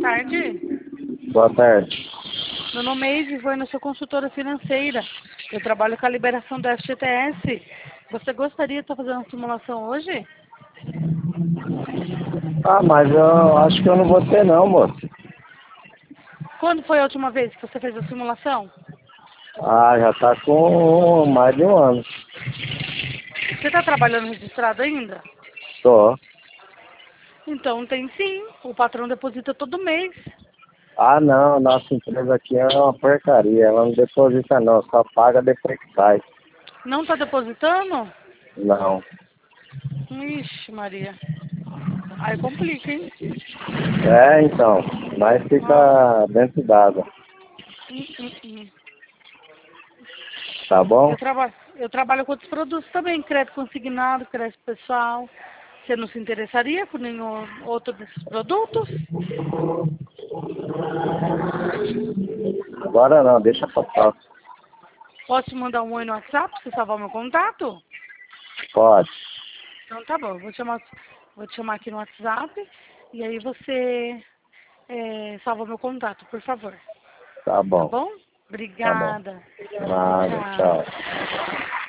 tarde. Boa tarde. Meu nome é Ivan, eu sou consultora financeira. Eu trabalho com a liberação do FGTS. Você gostaria de estar fazendo uma simulação hoje? Ah, mas eu acho que eu não vou ter não, moço. Quando foi a última vez que você fez a simulação? Ah, já tá com mais de um ano. Você está trabalhando registrado ainda? Tô. Então tem sim. O patrão deposita todo mês. Ah, não, nossa empresa aqui é uma porcaria. Ela não deposita não, só paga depois que sai. Não está depositando? Não. Ixi, Maria. Aí complica, hein? É, então. Mas Nossa. fica dentro d'água. Hum. Tá bom? Eu trabalho com outros produtos também, crédito consignado, crédito pessoal. Você não se interessaria por nenhum outro desses produtos? Agora não, deixa passar. Posso te mandar um oi no WhatsApp pra você salvar meu contato? Pode. Então tá bom, vou te chamar aqui no WhatsApp e aí você salva meu contato, por favor. Tá Tá bom. bom? Tá bom. Obrigada. Nada, tchau. Tchau.